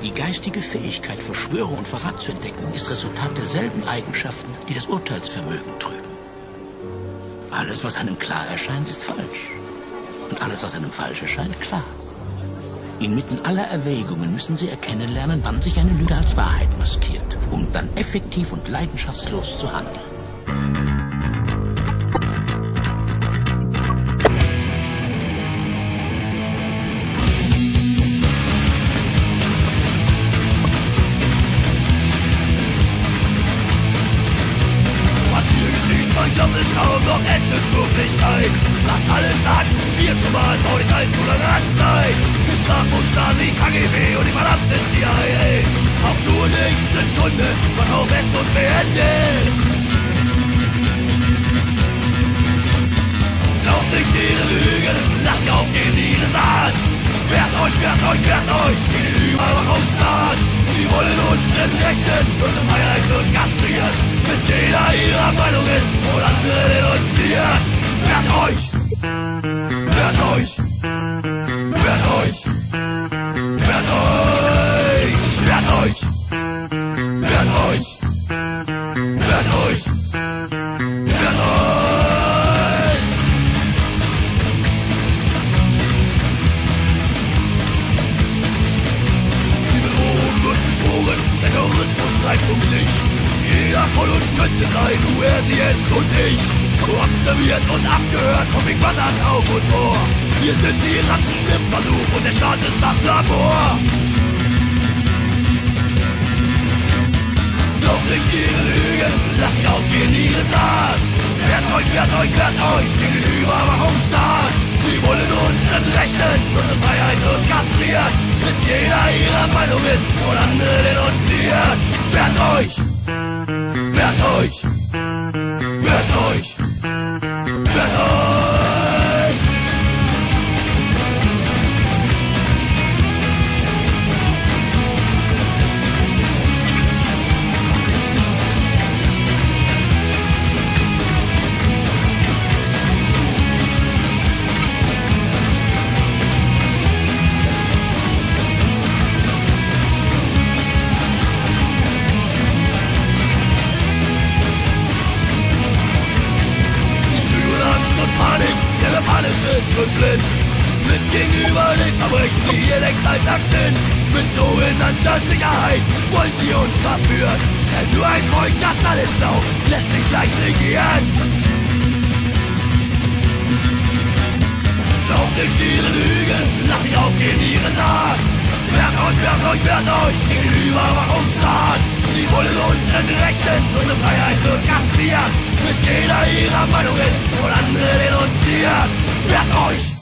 Die geistige Fähigkeit, Verschwörung und Verrat zu entdecken, ist Resultat derselben Eigenschaften, die das Urteilsvermögen trüben. Alles, was einem klar erscheint, ist falsch. Und alles, was einem falsch erscheint, klar. Inmitten aller Erwägungen müssen Sie erkennen lernen, wann sich eine Lüge als Wahrheit maskiert, um dann effektiv und leidenschaftslos zu handeln. Ist kaum noch echte Wirklichkeit. Lasst alles an, wir zumal heute als tolerant sein. Gestapo, Stasi, KGB und die verdammte CIA. Auch nur nicht Sekunde, verkauf es und beendet. Glaubt nicht ihre Lügen, lasst aufgehen ihre Saat. Wehrt euch gegen den Überwachungsstaat. Sie wollen uns entrechten, unsere Freiheit wird kastriert, bis jeder ihrer Meinung ist und andere denunziert. Wehrt euch! Wehrt euch! Wehrt euch! Wehrt euch! Wehrt euch! Wehrt euch! Wehrt euch! Wehrt euch! Der Terrorismus bleibt um sich. Jeder von uns könnte sein, du, er, sie, es und ich. Observiert und abgehört, vom Big Brothers auf und vor. Wir sind die Ratten im Versuch und der Staat ist das Labor. Glaubt nicht ihre Lügen, lasst sie aufgehen, ihre Saat. Wehrt euch gegen den Überwachungsstaat. Sie wollen uns entrechten, unsere Freiheit wird kastriert, bis jeder ihrer Meinung ist und andere denunziert. Wehrt euch! Wehrt euch! Wehrt euch! Wehrt euch! Panisch ist und blind. Mit gegenüber den Fabriken, die ihr längst Alltag sind. Mit sogenannter Sicherheit wollen sie uns verführen. Denn nur ein Volk, das alles glaubt, lässt sich leicht regieren. Glaubt nicht ihre Lügen, lasst sie aufgehen, ihre Saat. Wehrt euch gegen den Überwachungsstaat. Sie wollen uns entrechten, unsere Freiheit wird kastriert, bis jeder ihrer Meinung ist und andere denunziert. Wehrt euch!